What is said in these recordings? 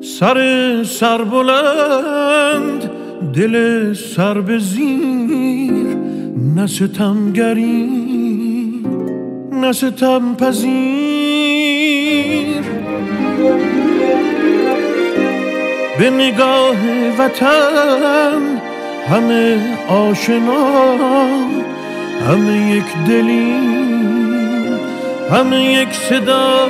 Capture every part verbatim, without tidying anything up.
سر سر بلند دل سر به زیر، نه ستمگری نه ستم پذیر. به نگاه وطن همه آشنا، همه یک دلی، همه یک صدا.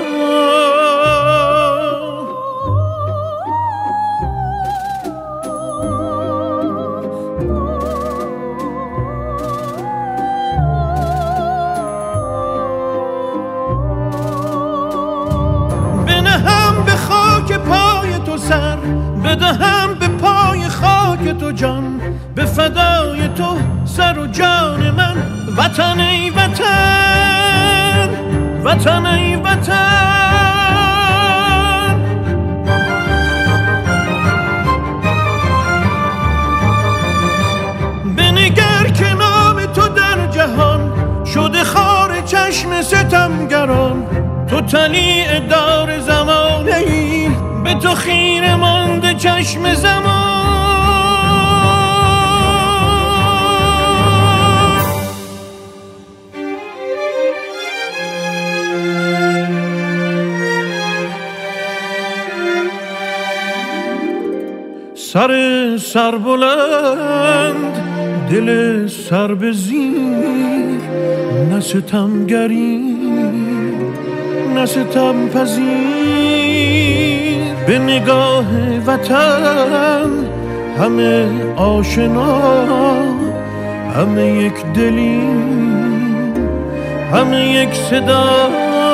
سر بدهم به پای خاک تو جان، به فدای تو سر و جان من. وطن ای وطن، وطن ای وطن. بنگر که نام تو در جهان شده خار چشم ستمگران. تو طلیع دار زمانه ای، به تو خیره مانده چشم زمان. سر سر بلند دل سر به زیر، نه ستمگری نه ستم پذیر. به نگاه وطن همه آشنا، همه یک دلی، همه یک صدا.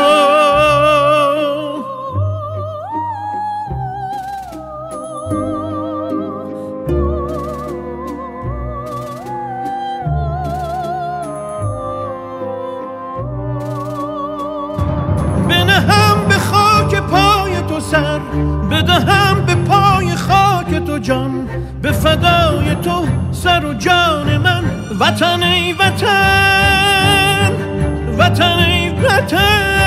بنهم به خاک پای تو سر، بدهم به پای خاک تو جان، به فدای تو سر و جان من. وطن ای وطن، وطن ای وطن.